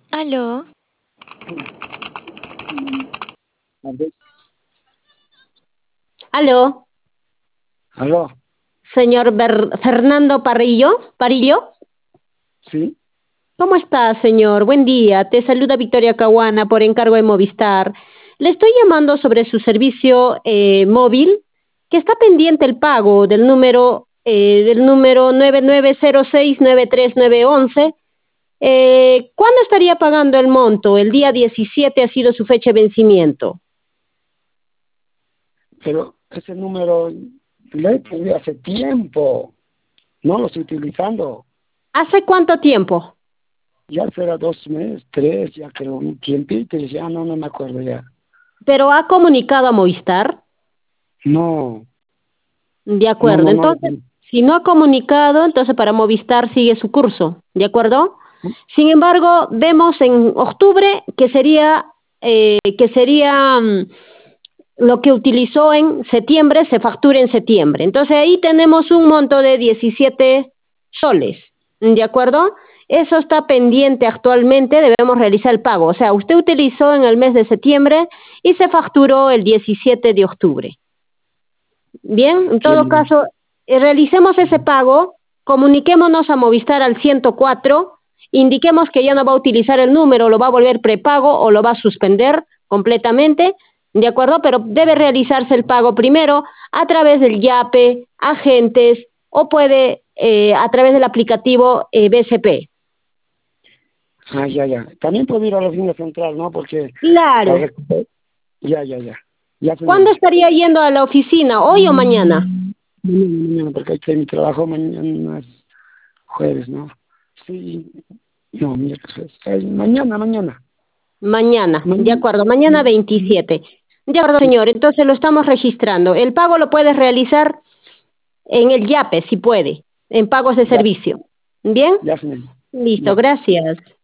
Aló, Aló, ¿Aló? señor Fernando Parillo. ¿Sí? ¿Cómo está, señor? Buen día. Te saluda Victoria Caguana por encargo de Movistar. Le estoy llamando sobre su servicio móvil, que está pendiente el pago del número 9906-93911. ¿Cuándo estaría pagando el monto? El día 17 ha sido su fecha de vencimiento. Pero ese número le pedí hace tiempo. No lo estoy utilizando. ¿Hace cuánto tiempo? Ya será 2 meses, 3, ya creo, un tiempito, ya no me acuerdo ya. ¿Pero ha comunicado a Movistar? No, De no, acuerdo, no, no. entonces, si no ha comunicado, entonces para Movistar sigue su curso, ¿de acuerdo? Sin embargo, vemos en octubre que sería lo que utilizó en septiembre, se factura en septiembre. Entonces ahí tenemos un monto de 17 soles, ¿de acuerdo? Eso está pendiente actualmente, debemos realizar el pago. O sea, usted utilizó en el mes de septiembre y se facturó el 17 de octubre. Bien, en todo Que- caso, realicemos ese pago, comuniquémonos a Movistar al 104, indiquemos que ya no va a utilizar el número, lo va a volver prepago o lo va a suspender completamente, ¿de acuerdo? Pero debe realizarse el pago primero a través del YAPE, agentes o puede a través del aplicativo BCP. ya. También puedo ir a la oficina central, ¿no? Porque para Claro. ya. Ya, ¿Cuándo señorita. estaría yendo a la oficina? ¿Hoy o mañana? Mañana, porque hay que mi trabajo mañana es jueves, ¿no? Sí, no, miércoles. Mañana. Mañana, de Mañana. acuerdo, mañana 27. De acuerdo, señor, entonces lo estamos registrando. El pago lo puedes realizar en el YAPE, si puede, en pagos de Ya, servicio. ¿Bien? ya, señorita. Listo, Ya. gracias.